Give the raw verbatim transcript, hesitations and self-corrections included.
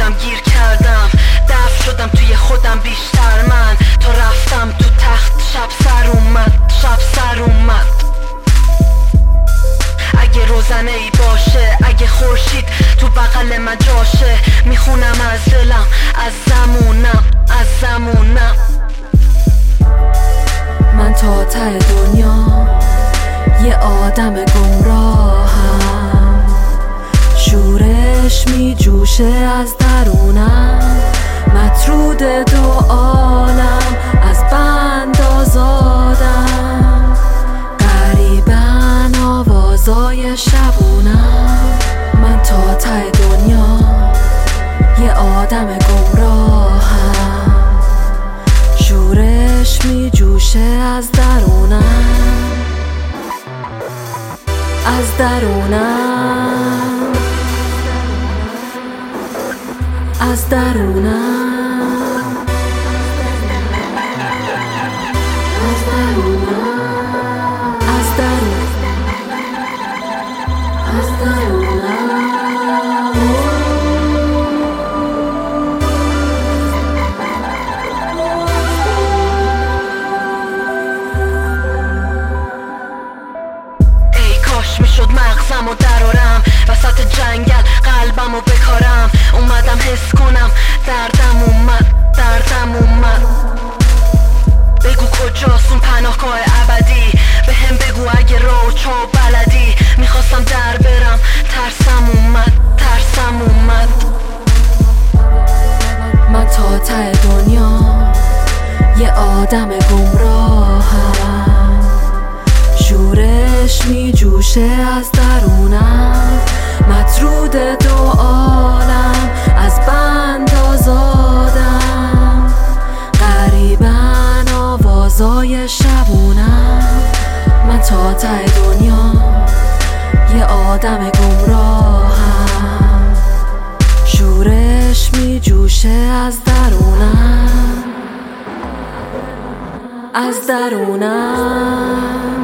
خودم گیر کردم، دفع شدم توی خودم بیشتر من. تا رفتم تو تخت شب سر اومد، شب سر اومد. اگه روزنه ای باشه، اگه خورشید تو بغل من جاشه، میخونم از دلم، از زمونم، از زمونم. من تا ته دنیا یه آدم گمراهم، شورش می جوشه از درونم، مطرود دو عالم از بند آزادم، غریبن آوازای شبونم. من تا ته دنیا یه آدم گمراهم، شورش می جوشه از درونم، از درونم، از درونم، از درونم، از درون، از درونم. میشد مغزمو درارم وسط جنگل، قلبمو بکارم. اومدم حس کنم دردم اومد، دردم اومد. بگو کجاست اون پناهگاه ابدی، به هم بگو اگه راه و چاه بلدی. میخواستم در برم، ترسم اومد، ترسم اومد. من تا ته دنیا یه آدم گمراهم، شورش می جوشه از درونم، مطرود دو عالم از بند آزادم، غریبن آوازای شبونم. من تا ته دنیا یه آدم گمراهم، شورش می جوشه از درونم، از درونم.